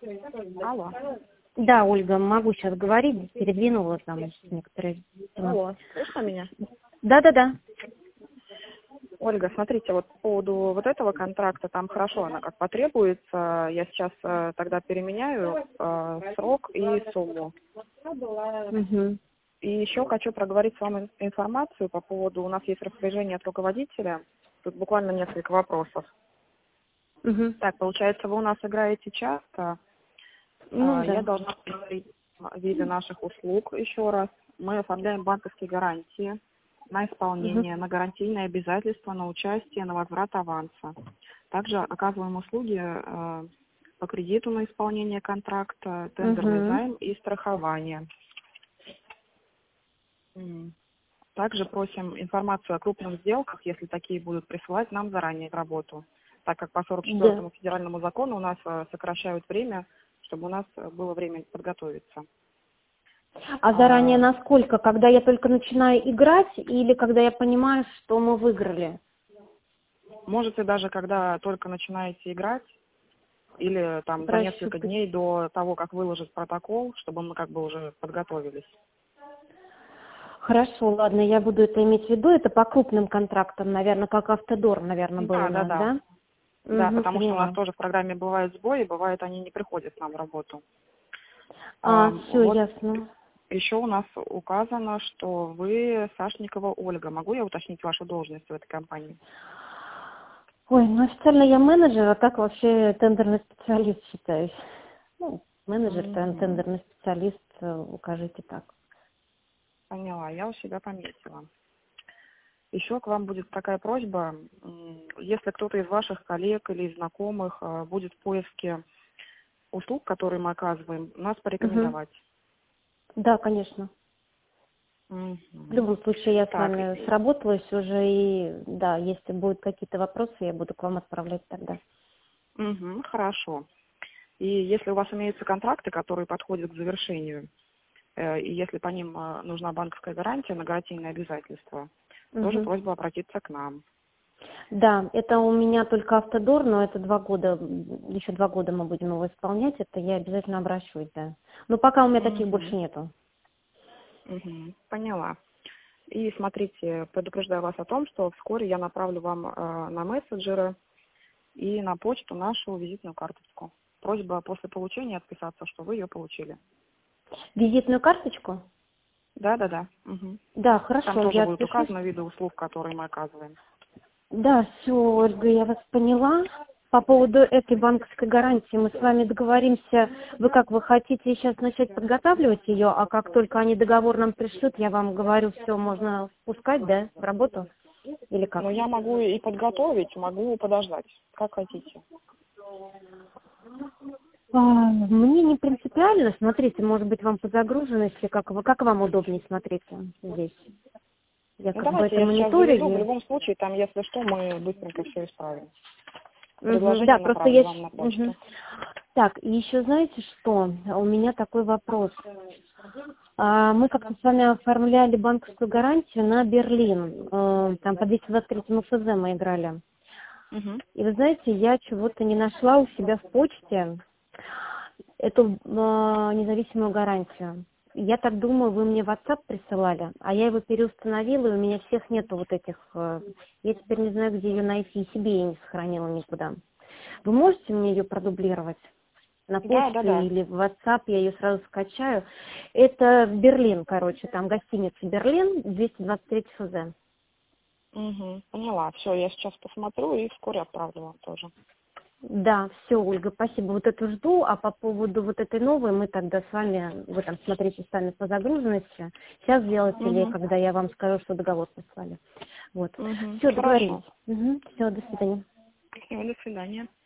Алло. Да, Ольга, могу сейчас говорить, передвинула там некоторые темы. Алло, слышно меня? Да. Ольга, смотрите, вот по поводу вот этого контракта, там хорошо, она как потребуется. Я сейчас тогда переменяю срок и сумму. Угу. И еще хочу проговорить с вами информацию по поводу, у нас есть распоряжение от руководителя. Тут буквально несколько вопросов. Угу. Так, получается, вы у нас играете часто. Ну Я да. должна говорить виды наших услуг еще раз. Мы оформляем банковские гарантии на Угу. исполнение, на гарантийные обязательства, на участие, на возврат аванса. Также оказываем услуги по кредиту на исполнение контракта, тендерный Угу. займ и страхование. Также просим информацию о крупных сделках, если такие будут, присылать нам заранее в работу, так как по Да. 44-му федеральному закону у нас сокращают время, чтобы у нас было время подготовиться. А заранее А, насколько? Когда я только начинаю играть или когда я понимаю, что мы выиграли? Можете даже, когда только начинаете играть, или там за несколько Прощупать. дней до того, как выложить протокол, чтобы мы как бы уже подготовились. Хорошо, ладно, я буду это иметь в виду. Это по крупным контрактам, наверное, как Автодор, наверное, был у Да, да, нас, да. да? Да, Угу, потому что у нас поняла. тоже в программе бывают сбои, бывает они не приходят к нам в работу. Все Вот ясно. еще у нас указано, что вы Сашникова Ольга. Могу я уточнить вашу должность в этой компании? Ой, ну официально я менеджер, а так вообще тендерный специалист считаюсь. Ну, менеджер, Мгм. тендерный специалист, укажите так. Поняла, я у себя пометила. Еще к вам будет такая просьба, если кто-то из ваших коллег или из знакомых будет в поиске услуг, которые мы оказываем, нас Угу. порекомендовать. Да, конечно. В Мгм. любом случае я с Так, вами сработалась уже, и да, если будут какие-то вопросы, я буду к вам отправлять тогда. хорошо. И если у вас имеются контракты, которые подходят к завершению, и если по ним нужна банковская гарантия на гарантийные обязательства, тоже Угу. просьба обратиться к нам. Да, это у меня только Автодор, но это 2 года, еще 2 года мы будем его исполнять, это я обязательно обращусь, да. Но пока у меня таких больше Мгм. нету. Поняла. И смотрите, предупреждаю вас о том, что вскоре я направлю вам на мессенджеры и на почту нашу визитную карточку. Просьба после получения отписаться, что вы ее получили. Визитную карточку? Да. Мгм. Да, Там хорошо, тоже я будут отпишусь. указаны виды услуг, которые мы оказываем. Да, все, Ольга, я вас поняла. По поводу этой банковской гарантии мы с вами договоримся. Вы хотите сейчас начать подготавливать ее, а как только они договор нам пришлют, я вам говорю, все, можно спускать, да, в работу? Или Но как? я могу и подготовить, могу подождать, как хотите. Мне не принципиально. Смотрите, может быть, вам по загруженности, как вам удобнее смотреться здесь? Я Ну, как бы давайте это я сейчас заведу. В мониторю. любом случае, там, если что, мы быстренько все исправим. Да, Предложение просто направлю я... вам на Мгм. почту. Так, и еще знаете что? У меня такой вопрос. Мы как-то с вами оформляли банковскую гарантию на Берлин. Там по 223 ФЗ мы играли. Мгм. И вы знаете, я чего-то не нашла у себя в почте эту независимую гарантию. Я так думаю, вы мне в WhatsApp присылали, а я его переустановила, и у меня всех нету вот этих... Я теперь не знаю, где ее найти, и себе я не сохранила никуда. Вы можете мне ее продублировать на почту Да. или в WhatsApp, я ее сразу скачаю. Это Берлин, короче, там гостиница Берлин, 223 ФЗ. Поняла. Все, я сейчас посмотрю и вскоре отправлю вам тоже. Да, все, Ольга, спасибо. Вот эту жду, а по поводу вот этой новой мы тогда с вами, вы там смотрите сами по загруженности. Сейчас сделайте или Мгм. когда я вам скажу, что договор прислали. Вот. Все, договорились. Хорошо. Все, до свидания. Всего, до свидания.